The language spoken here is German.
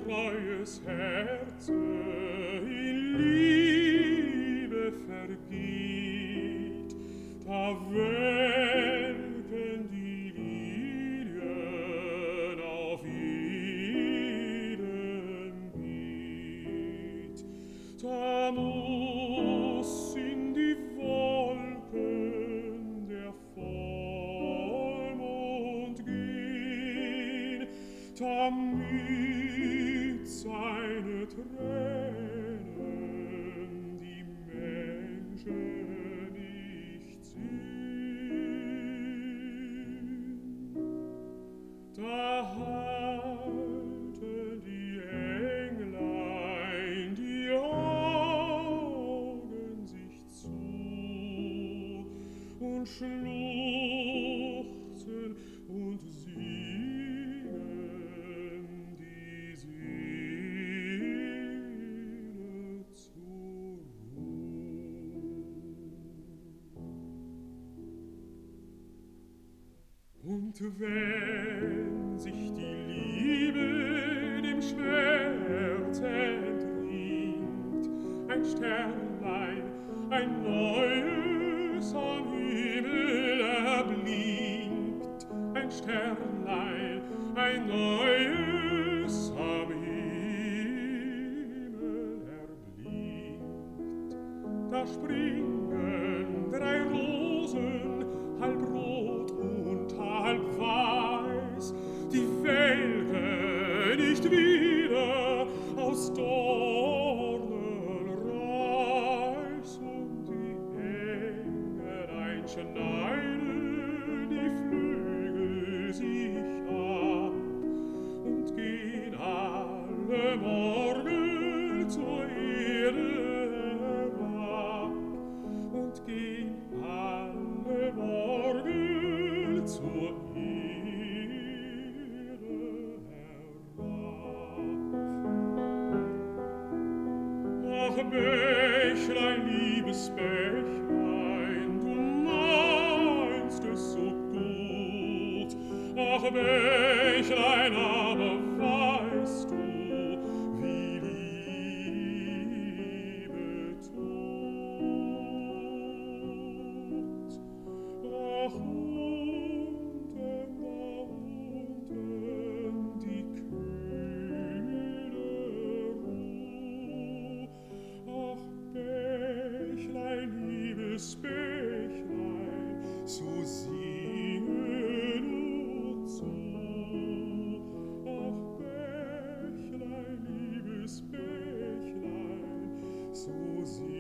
treues Herze in Liebe vergeht, da welken die Lilien auf jedem Beet. Da muss in die Wolken der Vollmond gehen, damit seine Tränen die Menschen nicht sehen. Da halten die Englein die Augen sich zu und schluchzen und singen die Seele zur Ruhe. Und wenn sich die Liebe dem Schwert entringt, ein Sternlein, ein neues am Himmel erblinkt, ein Sternlein, ein neues am Himmel erblinkt. Da springen drei Rosen, halb rot und halb weiß, die welke nicht wieder aus Dornenreis, und die Englein schneiden die Flügel sich ab und gehen alle morgen zur Erde herab und gehen alle morgen zur Erde herab. Ach, Bächlein, liebes Bächlein, du meinst es so gut. Ach, Bächlein, aber weißt du, wie Liebe tut? Ach, unten die kühle Ruh. Ach, Bächlein, liebes Bächlein, so singe nur zu. Ach, Bächlein, liebes Bächlein, so singe